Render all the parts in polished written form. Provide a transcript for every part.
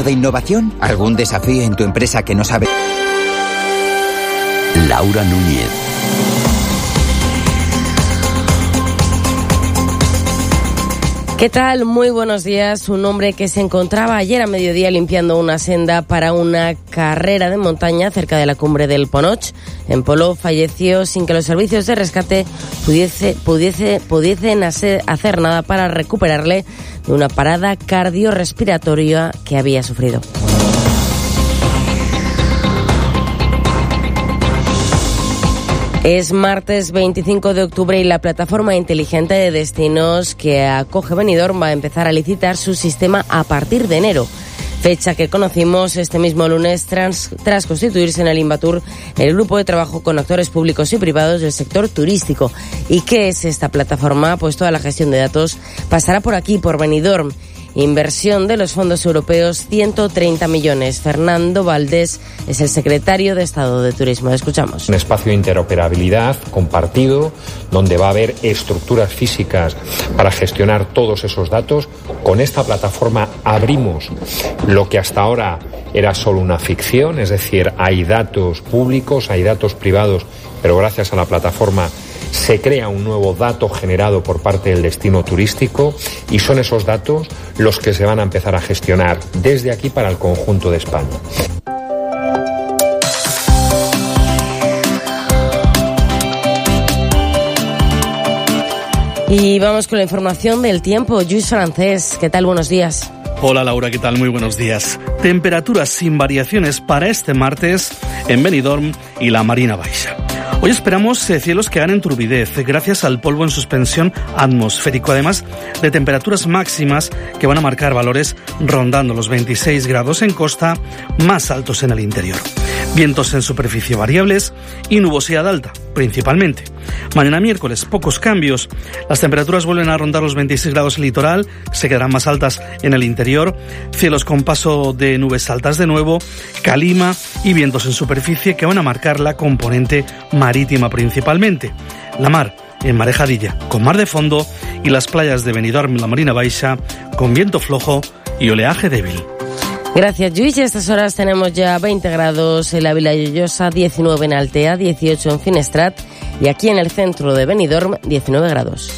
de innovación? ¿Algún desafío en tu empresa que no sabe? Laura Núñez. ¿Qué tal? Muy buenos días. Un hombre que se encontraba ayer a mediodía limpiando una senda para una carrera de montaña cerca de la cumbre del Ponoch, en Polo, falleció sin que los servicios de rescate pudiesen hacer nada para recuperarle de una parada cardiorrespiratoria que había sufrido. Es martes 25 de octubre y la plataforma inteligente de destinos que acoge Benidorm va a empezar a licitar su sistema a partir de enero. Fecha que conocimos este mismo lunes tras constituirse en el Invatur el grupo de trabajo con actores públicos y privados del sector turístico. ¿Y qué es esta plataforma? Pues toda la gestión de datos pasará por aquí, por Benidorm. Inversión de los fondos europeos, 130 millones. Fernando Valdés es el secretario de Estado de Turismo. Escuchamos. Un espacio de interoperabilidad compartido, donde va a haber estructuras físicas para gestionar todos esos datos. Con esta plataforma abrimos lo que hasta ahora era solo una ficción, es decir, hay datos públicos, hay datos privados, pero gracias a la plataforma se crea un nuevo dato generado por parte del destino turístico y son esos datos los que se van a empezar a gestionar desde aquí para el conjunto de España. Y vamos con la información del tiempo. Lluís Francés, ¿qué tal? Buenos días. Hola Laura, ¿qué tal? Muy buenos días. Temperaturas sin variaciones para este martes en Benidorm y la Marina Baixa. Hoy esperamos cielos que ganen turbidez gracias al polvo en suspensión atmosférico, además de temperaturas máximas que van a marcar valores rondando los 26 grados en costa, más altos en el interior. Vientos en superficie variables y nubosidad alta, principalmente. Mañana miércoles, pocos cambios. Las temperaturas vuelven a rondar los 26 grados en el litoral, se quedarán más altas en el interior. Cielos con paso de nubes altas de nuevo, calima y vientos en superficie que van a marcar la componente marítima principalmente. La mar en marejadilla, con mar de fondo, y las playas de Benidorm y la Marina Baixa con viento flojo y oleaje débil. Gracias, Lluís. A estas horas tenemos ya 20 grados en la Vila Lloyosa, 19 en Altea, 18 en Finestrat y aquí en el centro de Benidorm, 19 grados.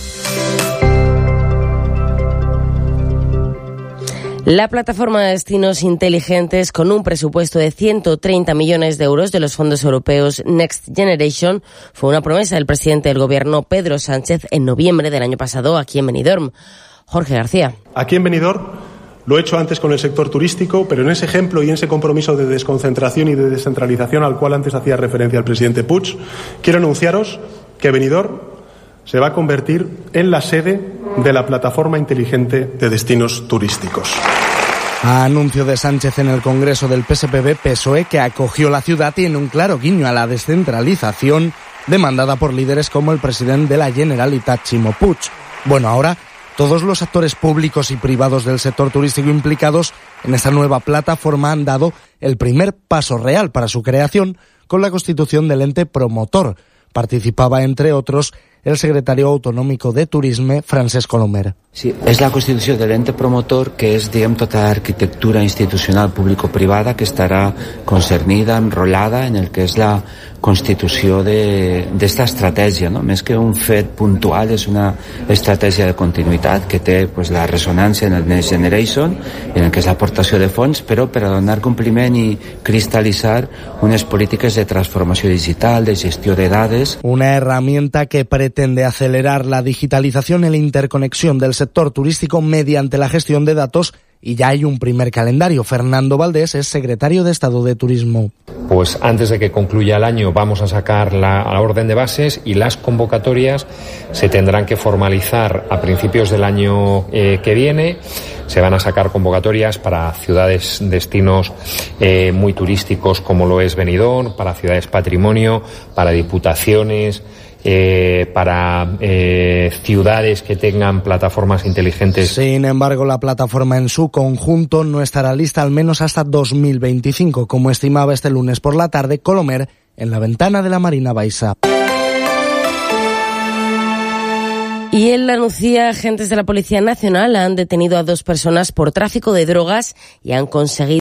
La plataforma de destinos inteligentes, con un presupuesto de 130 millones de euros de los fondos europeos Next Generation, fue una promesa del presidente del gobierno, Pedro Sánchez, en noviembre del año pasado aquí en Benidorm. Jorge García. Aquí en Benidorm lo he hecho antes con el sector turístico, pero en ese ejemplo y en ese compromiso de desconcentración y de descentralización al cual antes hacía referencia el presidente Puig, quiero anunciaros que Benidorm se va a convertir en la sede de la plataforma inteligente de destinos turísticos. A anuncio de Sánchez en el Congreso del PSPV-PSOE, que acogió la ciudad, tiene un claro guiño a la descentralización demandada por líderes como el presidente de la Generalitat, Ximo Puig. Bueno, ahora todos los actores públicos y privados del sector turístico implicados en esta nueva plataforma han dado el primer paso real para su creación con la constitución del ente promotor. Participaba, entre otros, el secretario autonómico de Turisme, Francesc Colomer. Sí, és la constitució de l'ente promotor, que és, diguem, tota l'arquitectura institucional público-privada que estarà concernida, enrolada en el que és la constitució d'esta estratègia, no? Més que un fet puntual, és una estratègia de continuïtat que té pues, la ressonància en el Next Generation, en el que és l'aportació de fons, però per a donar compliment i cristal·litzar unes polítiques de transformació digital, de gestió de dades. Una herramienta que pretende acelerar la digitalización y la interconexión del sector turístico mediante la gestión de datos, y ya hay un primer calendario. Fernando Valdés es secretario de Estado de Turismo. Pues antes de que concluya el año vamos a sacar la orden de bases y las convocatorias se tendrán que formalizar a principios del año que viene. Se van a sacar convocatorias para ciudades, destinos muy turísticos como lo es Benidorm, para ciudades patrimonio, para diputaciones, para ciudades que tengan plataformas inteligentes. Sin embargo, la plataforma en su conjunto no estará lista al menos hasta 2025, como estimaba este lunes por la tarde Colomer en la ventana de la Marina Baixa. Y en la Nucía, agentes de la Policía Nacional han detenido a 2 personas por tráfico de drogas y han conseguido